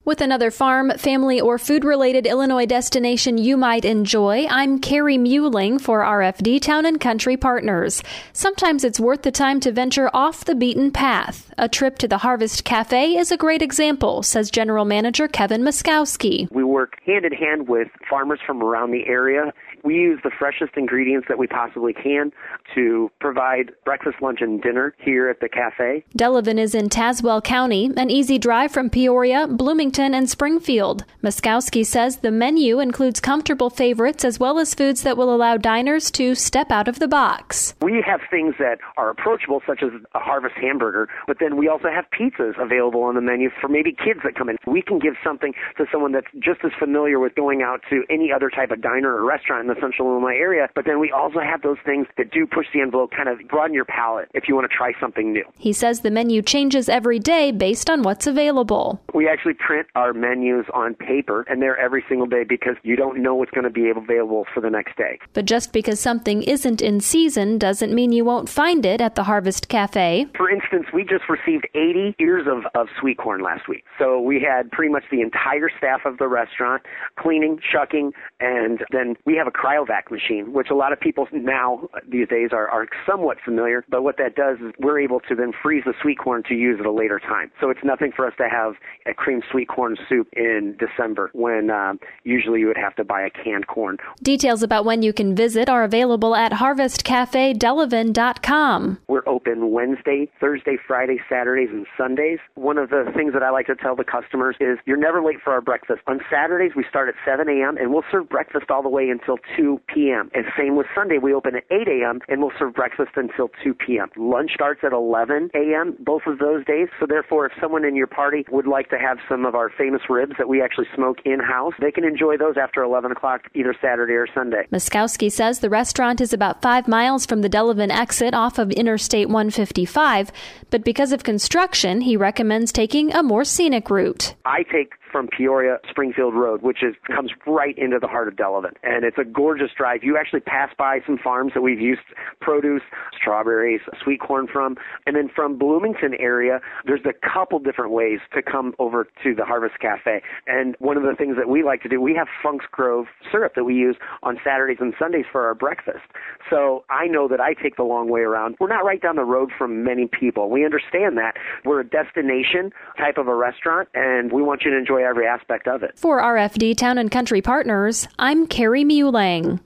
With another farm, family, or food-related Illinois destination you might enjoy, I'm Carrie Muehling for RFD Town and Country Partners. Sometimes it's worth the time to venture off the beaten path. A trip to the Harvest Cafe is a great example, says General Manager Kevin Muskowski. We work hand in hand with farmers from around the area. We use the freshest ingredients that we possibly can to provide breakfast, lunch, and dinner here at the cafe. Delavan is in Tazewell County, an easy drive from Peoria, Bloomington, and Springfield. Muskowski says the menu includes comfortable favorites as well as foods that will allow diners to step out of the box. We have things that are approachable, such as a Harvest hamburger, but then we also have pizzas available on the menu for maybe kids that come in. We can give something to someone that's just as familiar with going out to any other type of diner or restaurant in the Central Illinois area, but then we also have those things that do push the envelope, kind of broaden your palate if you want to try something new. He says the menu changes every day based on what's available. We actually print our menus on paper, and they're every single day because you don't know what's going to be available for the next day. But just because something isn't in season doesn't mean you won't find it at the Harvest Cafe. For instance, we just received 80 ears of sweet corn last week. So we had pretty much the entire staff of the restaurant cleaning, shucking, and then we have a cryovac machine, which a lot of people now these days are somewhat familiar. But what that does is we're able to then freeze the sweet corn to use at a later time. So it's nothing for us to have a cream sweet corn soup in December when usually you would have to buy a canned corn. Details about when you can visit are available at harvestcafedelavan.com. We're open Wednesday, Thursday, Friday, Saturdays, and Sundays. One of the things that I like to tell the customers is you're never late for our breakfast. On Saturdays, we start at 7 a.m. and we'll serve breakfast all the way until 2 p.m. And same with Sunday, we open at 8 a.m. and we'll serve breakfast until 2 p.m. Lunch starts at 11 a.m. both of those days. So therefore, if someone in your party would like to have some of our famous ribs that we actually smoke in-house, they can enjoy those after 11 o'clock either Saturday or Sunday. Muskowski says the restaurant is about 5 miles from the Delavan exit off of Interstate 155, but because of construction, he recommends taking a more scenic route. I take from Peoria Springfield Road, which comes right into the heart of Delavan. And it's a gorgeous drive. You actually pass by some farms that we've used produce, strawberries, sweet corn from. And then from Bloomington area, there's a couple different ways to come over to the Harvest Cafe. And one of the things that we like to do, we have Funk's Grove syrup that we use on Saturdays and Sundays for our breakfast. So I know that I take the long way around. We're not right down the road from many people. We understand that. We're a destination type of a restaurant, and we want you to enjoy every aspect of it. For RFD Town and Country Partners, I'm Carrie Muehling.